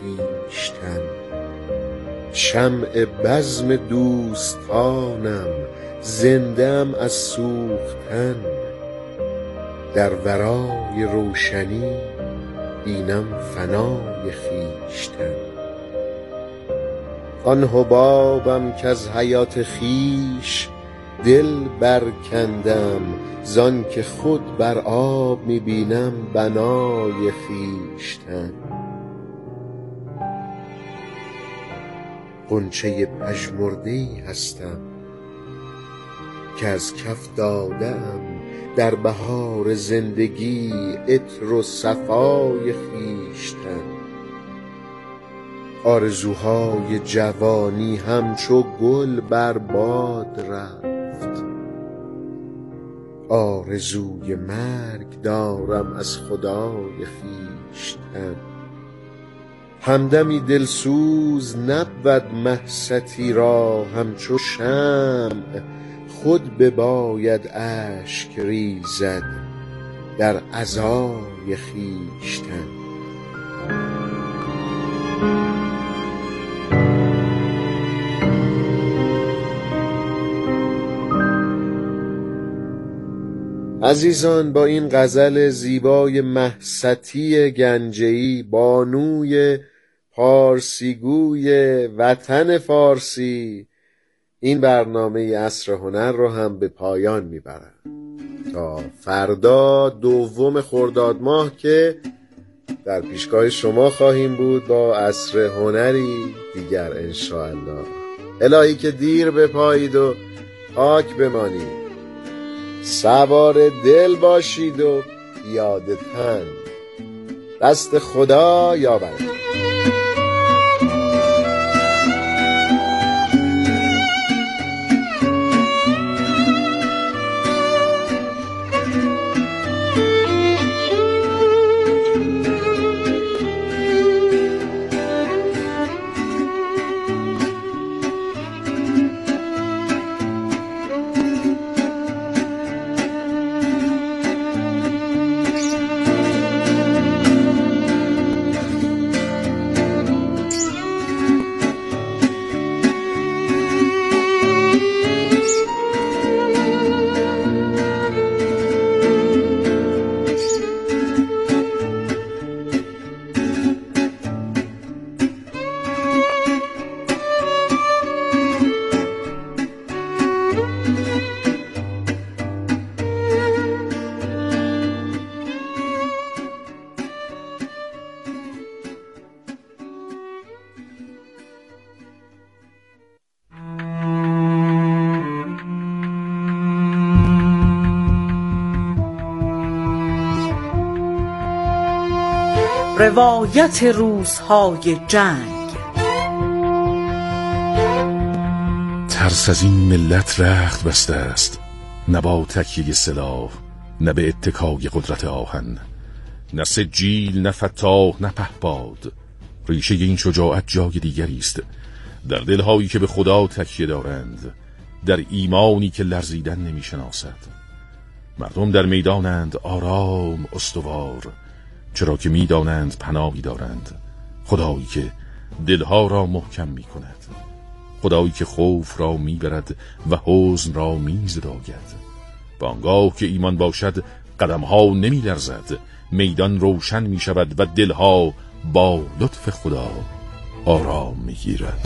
خویشتن. شمع بزم دوستانم، زنده ام از سوختن. در ورای روشنی بینم فنای خویشتن. آن حبابم کز حیات خویش دل برکندم، زان که خود بر آب می بینم بنای خویشتن. غنچه پژمرده‌ای هستم که از کف داده ام در بهار زندگی عطر و صفای خویشتن. آرزوهای جوانی همچو گل بر باد رفت. آرزوی مرگ دارم از خدای خویشتن. همدمی دلسوز نبود مهستی را، همچو شمع خود بباید اشک ریزد در عزای خویشتن. عزیزان، با این غزل زیبای مهستی گنجه‌ای، بانوی پارسیگوی وطن فارسی، این برنامه عصر هنر رو هم به پایان میبرم تا فردا 2 خرداد ماه که در پیشگاه شما خواهیم بود با عصر هنری دیگر انشاءالله. الهی که دیر بپایید و پاک بمانید، سوار دل باشید و پیاده تن. دست خدا یاورتون. روایت روزهای جنگ. ترس از این ملت رخت بسته است، نه با تکیه سلاح، نه به اتکای قدرت آهن، نه سجیل، نه فتاح، نه پهپاد. ریشه این شجاعت جای دیگری است، در دلهایی که به خدا تکیه دارند، در ایمانی که لرزیدن نمیشناسد. مردم در میدانند آرام استوار، چرا که میدانند پناهی دارند. خدایی که دلها را محکم می کند، خدایی که خوف را میبرد و حزن را میزداید. و آنگاه که ایمان باشد قدمها نمی لرزد، میدان روشن می شود و دلها با لطف خدا آرام می گیرد.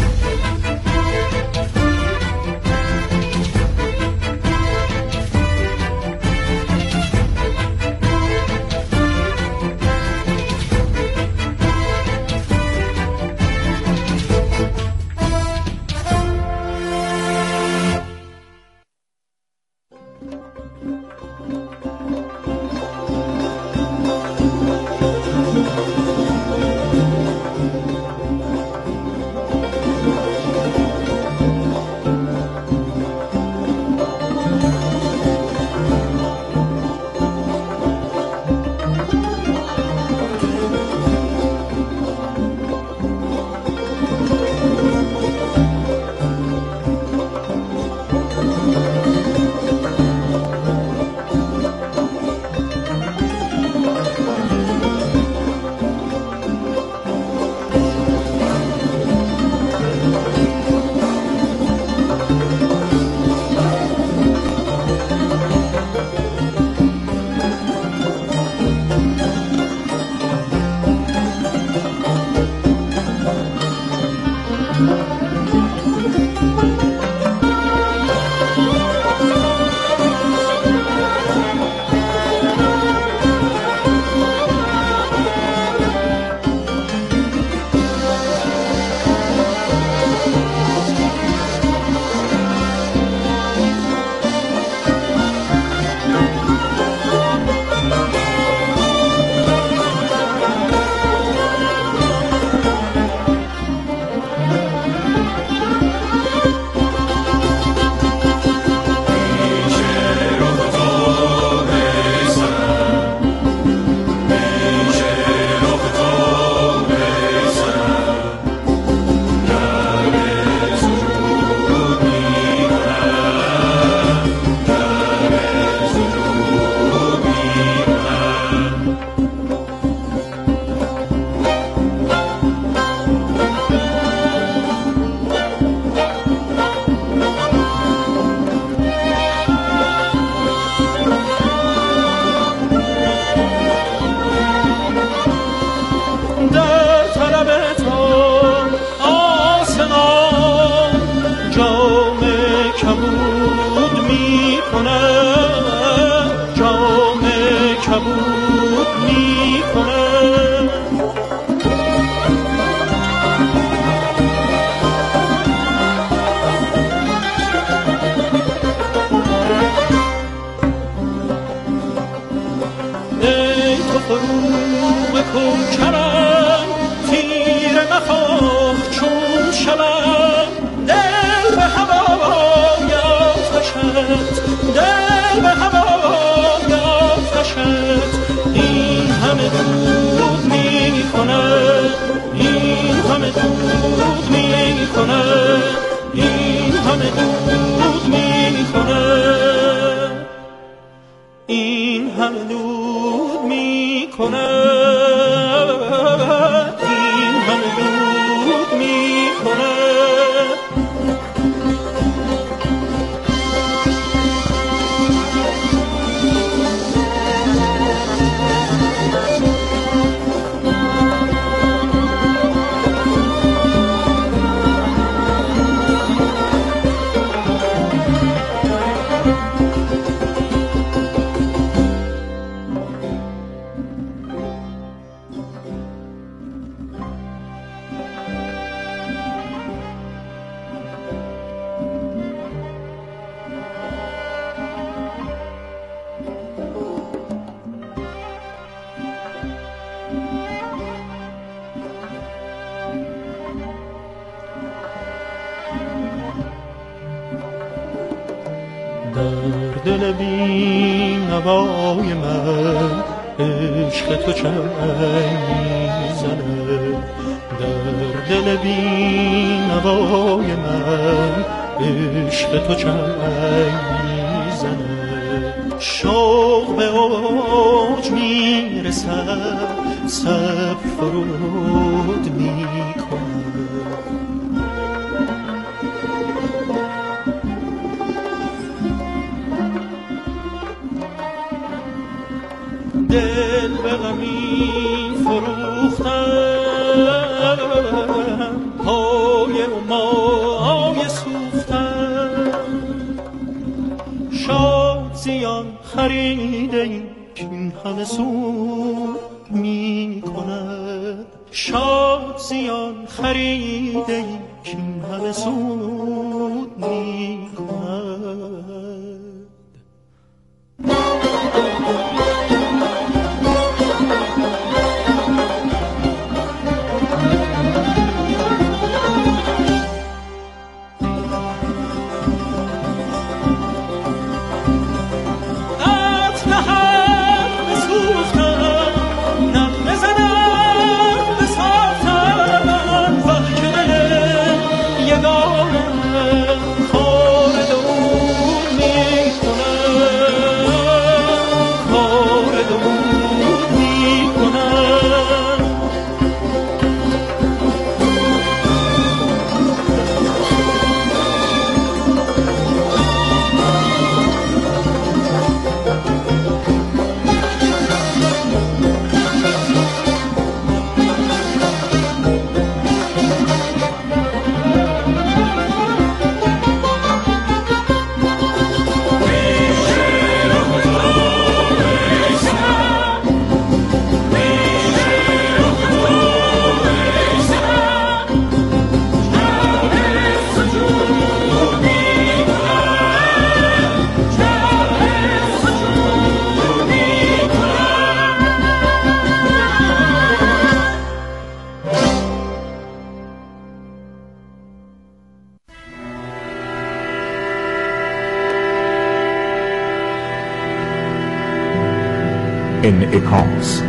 غمم دل به هوای آتشت دل به هوای آتشت این همه دود می کند این همه دود می کند این همه دود می کند این همه دود می کند این همه دود می کند در دل بی نوای من عشق تو چنگ میزنه در دل بی نوای من عشق تو چنگ میزنه شوق به اوج میرسد صبر فرود میکنه دل به غمی فروختم پای و مای سوختم شاد زیان خریده این که این همه سود می کند شاد زیان خریده این که این همه سود می کند انعکاس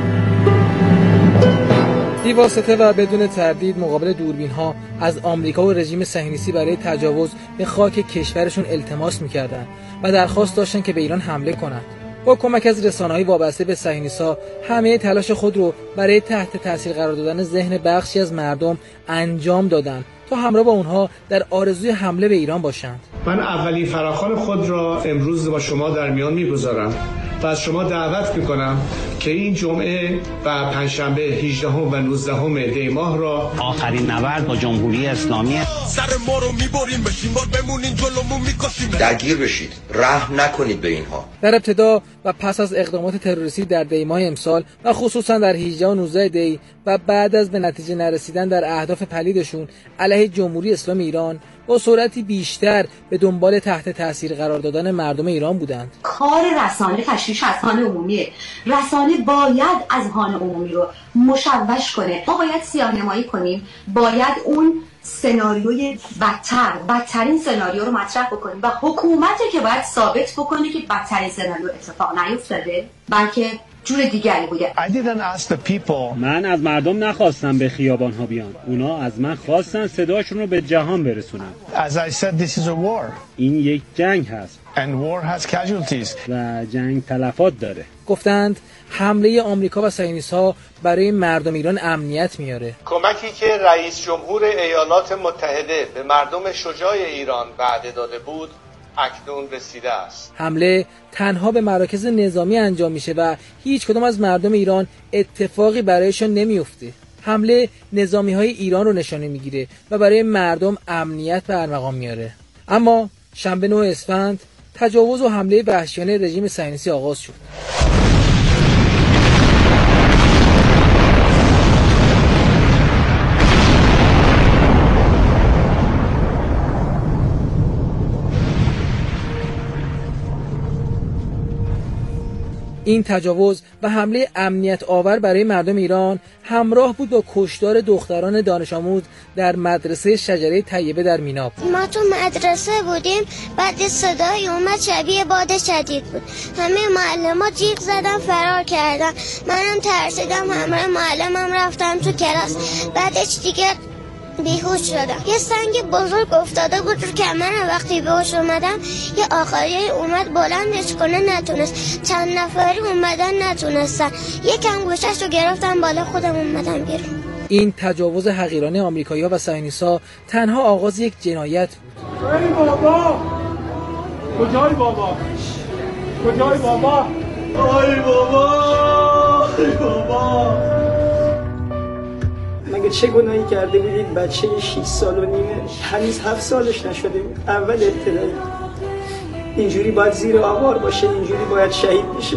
بی‌واسطه و بدون تردید مقابل دوربین‌ها از آمریکا و رژیم صهیونیستی برای تجاوز به خاک کشورشون التماس می‌کردند و درخواست داشتن که به ایران حمله کنند. با کمک از رسانه‌های وابسته به صهیونیست‌ها همه تلاش خود رو برای تحت تاثیر قرار دادن ذهن بخشی از مردم انجام دادند تا همراه با اونها در آرزوی حمله به ایران باشند. من اولین فراخوان خود را امروز با شما در میان می‌گذارم و از شما دعوت می‌کنم که این جمعه و پنجشنبه 18 و 19 دی ماه را آخرین نبرد با جمهوری اسلامی سر ما رو می‌بریم بشین بار بمونین جلومون می‌کشیم درگیر بشید رحم نکنید به اینها. در ابتدا و پس از اقدامات تروریستی در دی ماه امسال و خصوصا در 18 و 19 دی و بعد از به نتیجه نرسیدن در اهداف پلیدشون علیه جمهوری اسلامی ایران با سرعتی بیشتر به دنبال تحت تاثیر قرار دادن مردم ایران بودند. کار رسانه تشویش از هان عمومیه. رسانه باید از هان عمومی رو مشوش کنه. ما باید سیاه‌نمایی کنیم. باید اون سناریوی بدترین سناریو رو مطرح بکنیم و حکومتی که باید ثابت بکنه که بدترین سناریو اتفاق نیفتاده بلکه جور دیگری بوده. من از مردم نخواستم به خیابان‌ها بیان. اونا از من خواستن صداشون رو به جهان برسونن. این یک جنگ هست. و جنگ تلفات داره. گفتند حمله آمریکا و صهیونیست‌ها برای مردم ایران امنیت میاره. کمکی که رئیس جمهور ایالات متحده به مردم شجاع ایران وعده داده بود اکنون رسیده است. حمله تنها به مراکز نظامی انجام میشه و هیچ کدام از مردم ایران اتفاقی برایشان نمیفته. حمله نظامی‌های ایران رو نشانه میگیره و برای مردم امنیت به ارمغان میاره. اما شنبه 9 اسفند تجاوز و حمله وحشیانه رژیم صهیونیستی آغاز شد. این تجاوز و حمله امنیت آور برای مردم ایران همراه بود با کشتار دختران دانش آموز در مدرسه شجره طیبه در میناب. ما تو مدرسه بودیم، بعد صدای اومد شبیه باد شدید بود. همه معلم‌ها جیغ زدن فرار کردن. منم ترسیدم، همراه معلمم رفتم تو کلاس. بعدش دیگه بیهوش شدم. یه سنگ بزرگ افتاده بود رو کمرم. وقتی بهوش اومدم یه آقایی اومد بلندش کنه، نتونست. چند نفری اومدن نتونستن. یکم گوشش رو گرفتم بالا، خودم اومدم بیرون. این تجاوز حقیرانه آمریکایی‌ها و صهیونیست‌ها تنها آغاز یک جنایت بود. ای بابا! کجای بابا؟ کجای بابا؟ ای بابا! ای بابا! مگه چه گناهی کرده بودید بچه 6 سال و نیمه هنوز 7 سالش نشده بود؟ اول ابتدایی اینجوری باید زیر آوار باشه، اینجوری باید شهید بشه.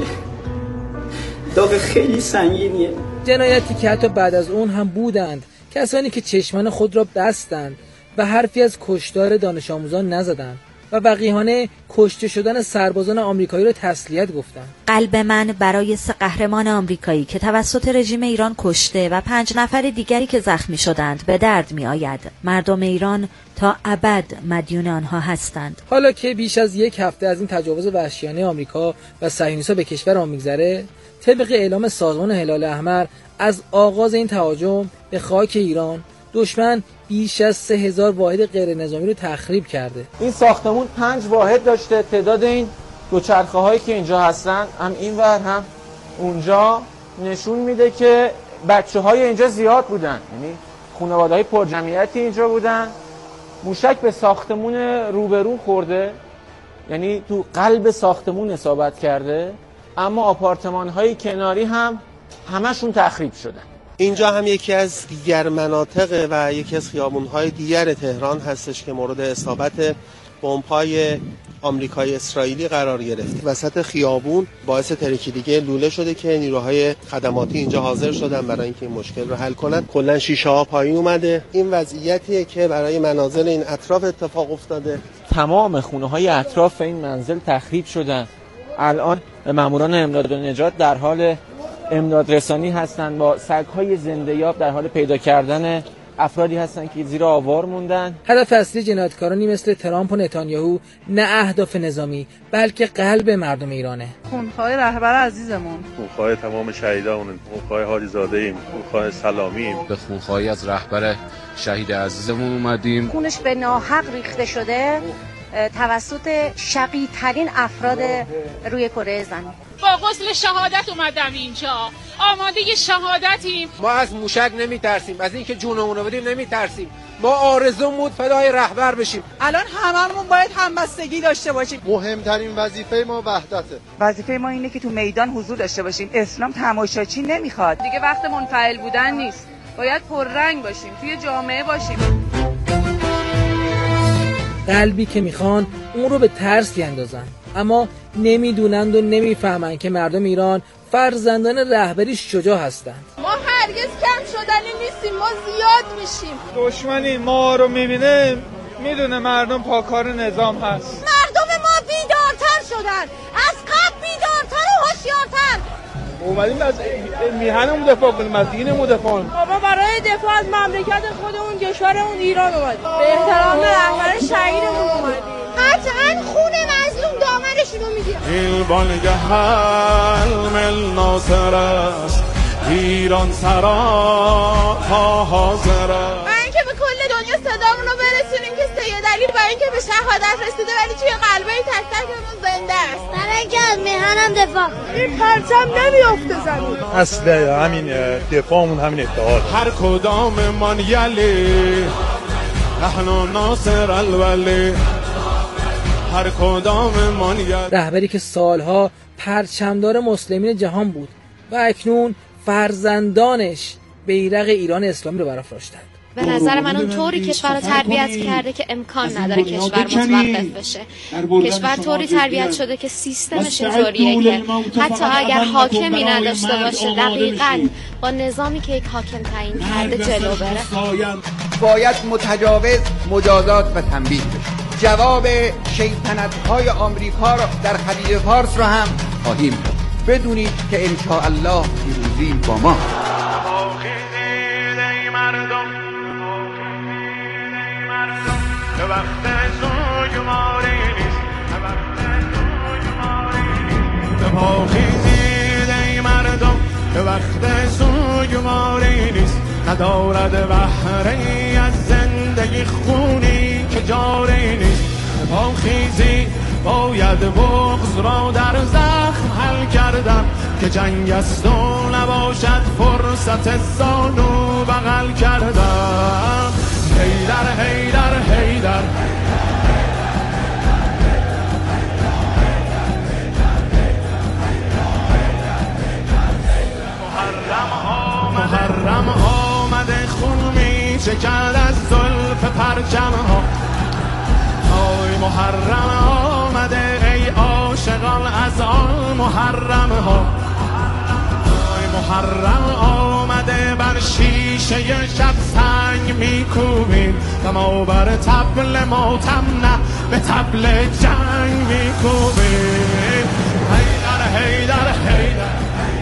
داغ خیلی سنگینیه. جنایتی که حتی بعد از اون هم بودند کسانی که چشمان خود را بستند و حرفی از کشتار دانش آموزان نزدند و وقیحانه کشته شدن سربازان آمریکایی را تسلیت گفتند. قلب من برای 3 قهرمان آمریکایی که توسط رژیم ایران کشته و 5 نفر دیگری که زخمی شدند به درد می آید. مردم ایران تا ابد مدیون آنها هستند. حالا که بیش از 1 هفته از این تجاوز وحشیانه آمریکا و صهیونیست‌ها به کشور ما می‌گذره، طبق اعلام سازمان هلال احمر از آغاز این تهاجم به خاک ایران دشمن بیش از 3000 واحد غیر نظامی رو تخریب کرده. این ساختمون 5 واحد داشته. تعداد این دوچرخه هایی که اینجا هستن هم اینور هم اونجا نشون میده که بچه های اینجا زیاد بودن، یعنی خانواده های پرجمعیتی اینجا بودن. موشک به ساختمون روبرو خورده، یعنی تو قلب ساختمون اصابت کرده، اما آپارتمان های کناری هم همشون تخریب شدن. اینجا هم یکی از دیگر مناطق و یکی از خیابون‌های دیگر تهران هستش که مورد اصابت بمب‌های آمریکایی اسرائیلی قرار گرفت. وسط خیابون باعث ترکیدگی لوله شده که نیروهای خدماتی اینجا حاضر شدن برای اینکه این مشکل رو حل کنن. کلاً شیشه‌ها پایین اومده. این وضعیتیه که برای منازل این اطراف اتفاق افتاده. تمام خونه‌های اطراف این منزل تخریب شدن. الان ماموران امداد و نجات در حال امداد رسانی هستند، با سگ‌های زنده‌یاب در حال پیدا کردن افرادی هستند که زیر آوار موندن. هدف اصلی جنایتکارانی مثل ترامپ و نتانیاهو نه اهداف نظامی بلکه قلب مردم ایرانه. خونخواه رهبر عزیزمون، خونخواه تمام شهیدان، خونخواه حاجی زاده ایم، خونخواه سلامی. به خونخواهی از رهبر شهید عزیزمون اومدیم. خونش به ناحق ریخته شده توسط شقی‌ترین افراد روی کره زمین. با غسل شهادت اومدم اینجا، آماده شهادتیم. ما از موشک نمیترسیم، از اینکه جونمون رو بدیم نمیترسیم. ما آرزومون بود فدای رهبر بشیم. الان هممون باید همبستگی داشته باشیم. مهمترین وظیفه ما وحدته. وظیفه ما اینه که تو میدان حضور داشته باشیم. اسلام تماشاچی نمیخواد. دیگه وقت منفعل بودن نیست. باید پررنگ باشیم، توی جامعه باشیم. قلبی که میخوان اون رو به ترس بیندازن، اما نمیدونند و نمیفهمند که مردم ایران فرزندان رهبری شجاع هستند. ما هرگز کم شدنی نیستیم، ما زیاد میشیم. دشمنی ما رو میبینه میدونه مردم پاکار نظام هست. مردم ما بیدارتر شدن، از قبل بیدارتر و هوشیارتر. اومدیم از میهنمون دفاع کنیم، از دینمون دفاع کنیم. ما برای دفاع از مملکت خودمون، کشورمون ایران اومدیم. به احترام رهبر شهیدمون اومدیم. قطعاً خون مظلوم دامنشونو میگیرن. این بانگ حلم ناصر است، ایران سرا ها حاضر است. و اینکه به کل دنیا صدامون رو برسونیم که سید علی با اینکه به شهادت رسیده ولی توی قلبای تک تکمون زنده است. برای اینکه از میهنم دفاع. این پرچم نمیافته زمین. اصل همین دفاعمون همین اتحاد. هر کدام من یلی نحن ناصر الولی، هر کدام من یلی. رهبری که سالها پرچمدار مسلمین جهان بود و اکنون فرزندانش بیرق ایران اسلامی رو برافراشتند. به نظر من اون طوری کشور رو تربیت کرده که امکان نداره کشور متوقف بشه. کشور طوری تربیت شده که سیستمش اینطوریه که حتی اگر حاکمی نداشته باشه دقیقاً با نظامی که یک حاکم تعیین کرده جلو بره. باید متجاوز مجازات و تنبیه بشه. جواب شیطنت‌های آمریکا رو در خلیج فارس رو هم خواهیم داد. بدونید که انشاءالله پیروزی با ما. بپاخیزید ای مردم که وقت سوگواری نیست، ندارد بهره‌ای از زندگی خونی که جاری نیست. بپاخیزید باید بغض را در زخم حل کردن، که جنگ است و نباشد فرصت زانو بغل کردن. حیدر حیدر حیدر محرم آمده خون می چکد از زلف پرچم ها. آی محرم آمده ای عاشقان از آن محرم ها. آی محرم آمده بر شیشه شب سنگ می کوبیم و ما بر طبل ماتم نه به طبل جنگ می کوبیم. حیدر حیدر حیدر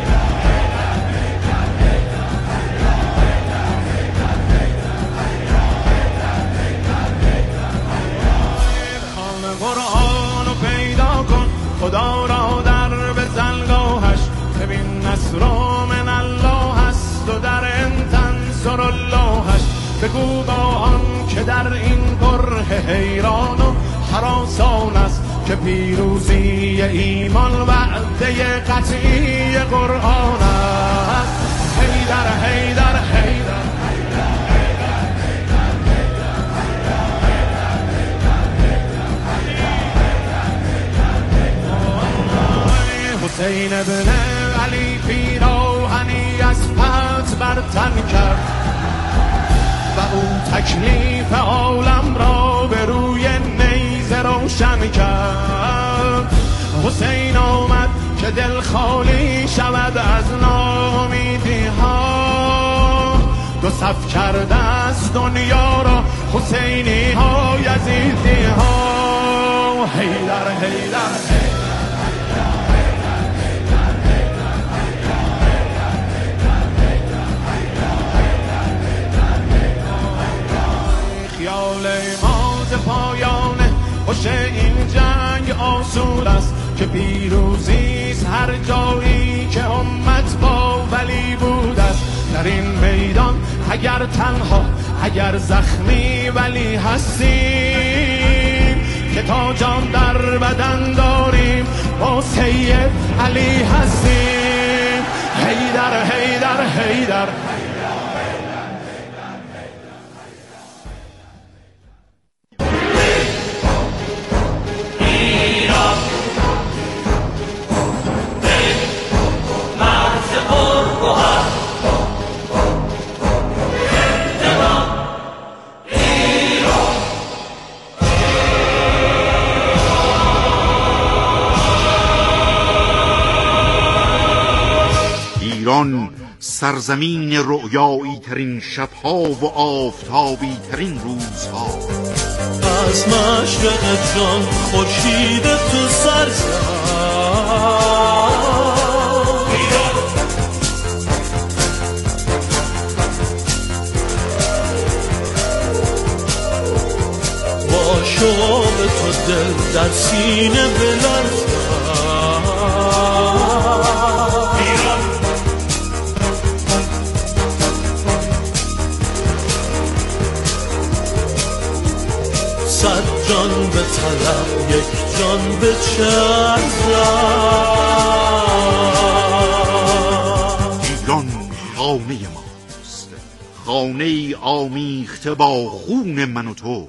قرآنو پیدا کن، خدا را در بزنگاهش ببین نصر من الله است و در انتنصر اللهش. بگو با آن که در این بره حیران و هراسان است که پیروزی ایمان وعده قطعی قرآن است. حیدر حیدر حیدر حسین ابن علی پیراهنی از پت برتن کرد و اون تکلیف عالم را به روی نیزه روشن کرد. حسین آمد که دل خالی شود از ناامیدی ها. دو صف کرده از دنیا را حسینی ها یزیدی ها. حیدر حیدر خیال ماز پایانه خوش این جنگ آسود است که پیروزیست هر جایی که امت با ولی بود است. در این میدان اگر تنها اگر زخمی ولی هستیم که تا جان در بدن داریم با سید علی هستیم. حیدر حیدر حیدر ایران سرزمین رؤیایی ترین شبها و آفتابی ترین روزها. از مشرق جان خورشید تو سر زد، شوق تو دل در سینه بلرزد. صد جان به طلب یک جان به چرزد. ایران خانه ماست، خانه آمیخته با خون من و تو.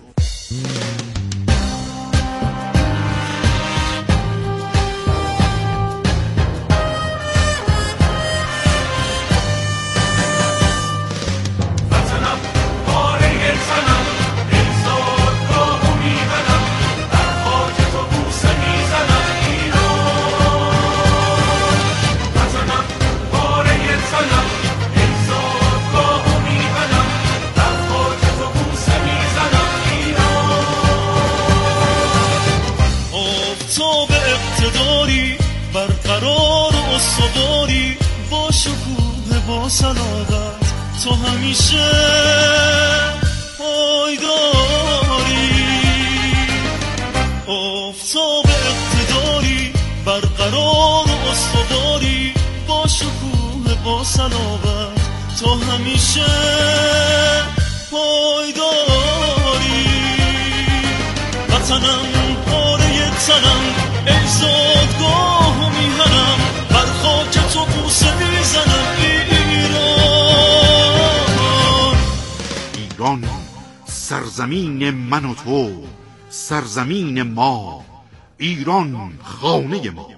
صلابت تو همیشه پایداری، آفتاب اقتداری برقرار و استواری، با شکوه با صلابت تو همیشه پایداری. وطنم پاره تنم ای زادگاه و میهنم، بر خاک تو بوسه میزنم. ایران سرزمین من و تو، سرزمین ما، ایران خانه ما.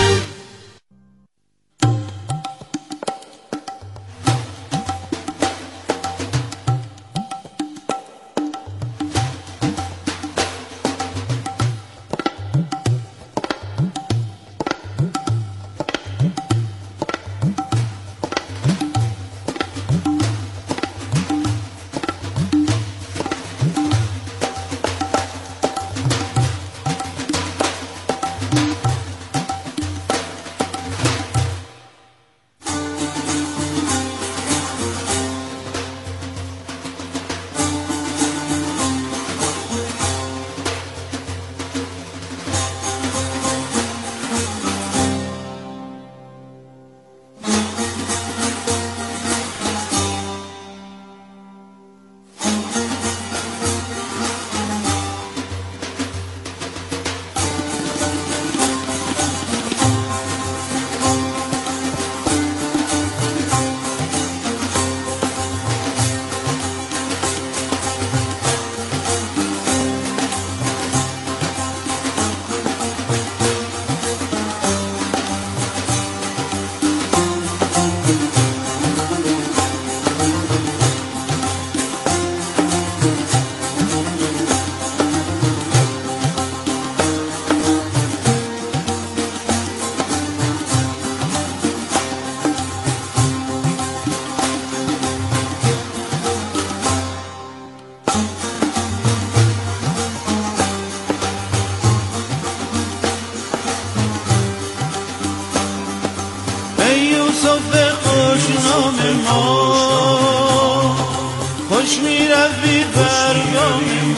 خوش میروی برگام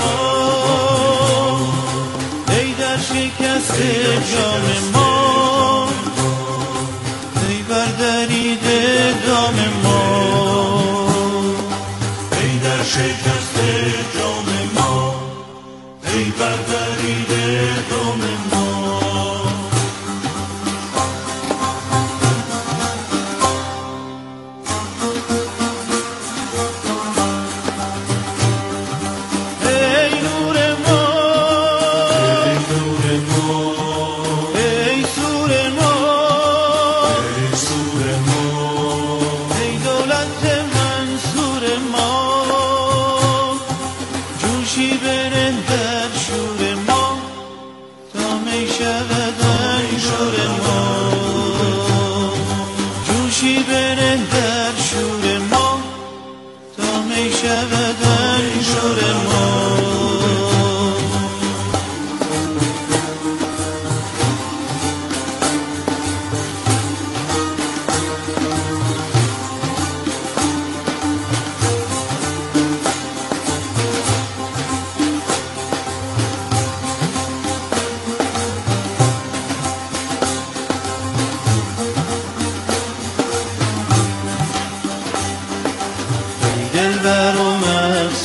ما، ای در شکست جام ما، ای بردرید دام ما، ای در شکست جام ما، ای بردرید دام ما.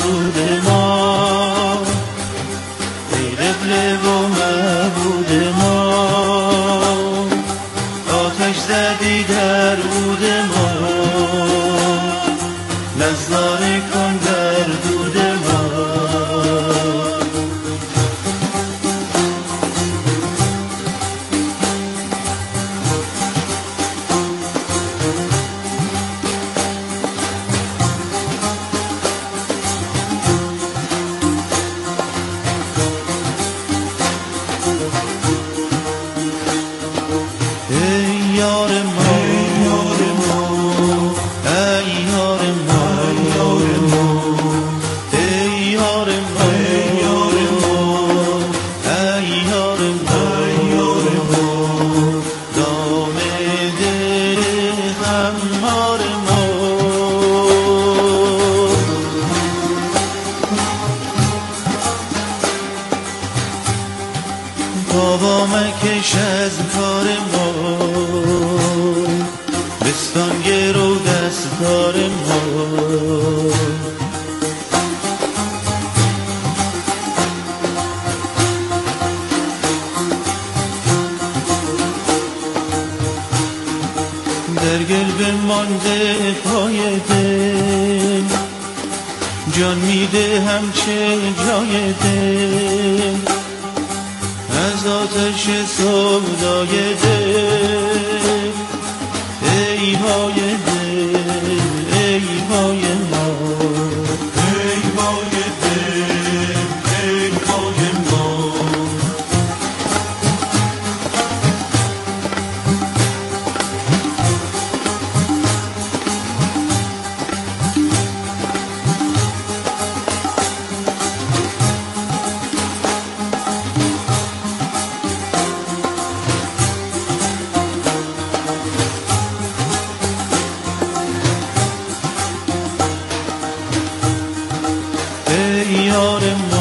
مقصود ما، ای قبله و معبود ما، آتش زدی در عود ما، نظاره کن در دود ما. بابا مکش از کار ما، بستان گرو دستار ما. در گل بمانده پای دل، جان میده همچه جای دل، از آتش سودای دل. ای های دل، ای های ما، ای های دل، ای های ما. یار